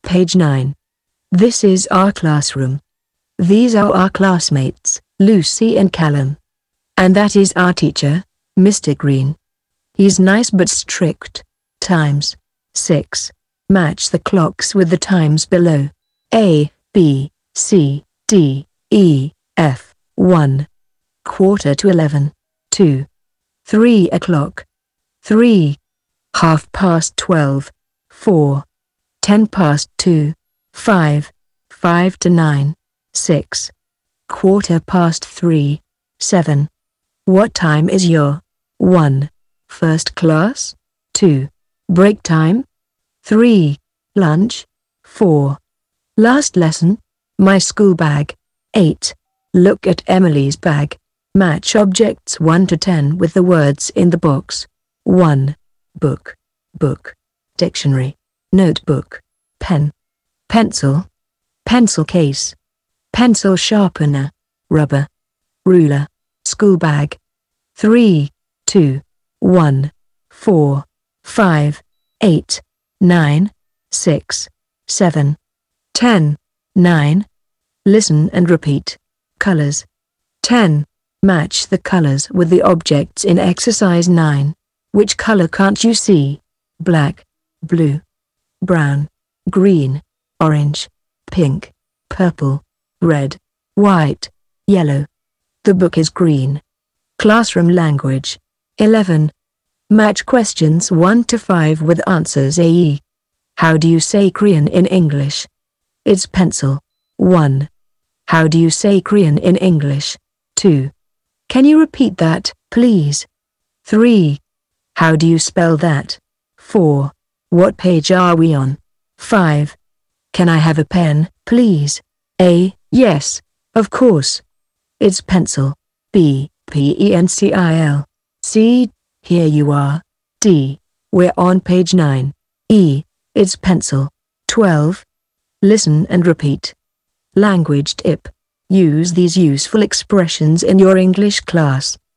Page 9. This is our classroom. These are our classmates, Lucy and Callum. And that is our teacher, Mr. Green. He's nice but strict. Times. 6. Match the clocks with the times below. A, B, C, D, E, F. 1. Quarter to 11. 2. 3 o'clock. 3. 12:30. 4. 2:10. 5. 5 to 9. 6. 3:15. 7. What time is your 1. First class? 2. Break time? 3. Lunch? 4. Last lesson? My school bag. 8. Look at Emily's bag. Match objects 1 to 10 with the words in the box. 1. Book. Book. Dictionary. Notebook. Pen. Pencil. Pencil case. Pencil sharpener. Rubber. Ruler. School bag. 3, 2, 1, 4, 5, 8, 9, 6, 7, 10, 9. Listen and repeat. Colors. 10. Match the colors with the objects in exercise 9. Which color can't you see? Black, blue, brown, green, orange, pink, purple, red, white, yellow. The book is green. Classroom language. 11. Match questions 1 to 5 with answers A. How do you say crayon in English? It's pencil. 1. How do you say crayon in English? 2. Can you repeat that, please? 3. How do you spell that? 4. What page are we on? 5. Can I have a pen, please? A. Yes, of course. It's pencil. B. Pencil. C. Here you are. D. We're on page 9. E. It's pencil. 12. Listen and repeat. Language tip. Use these useful expressions in your English class.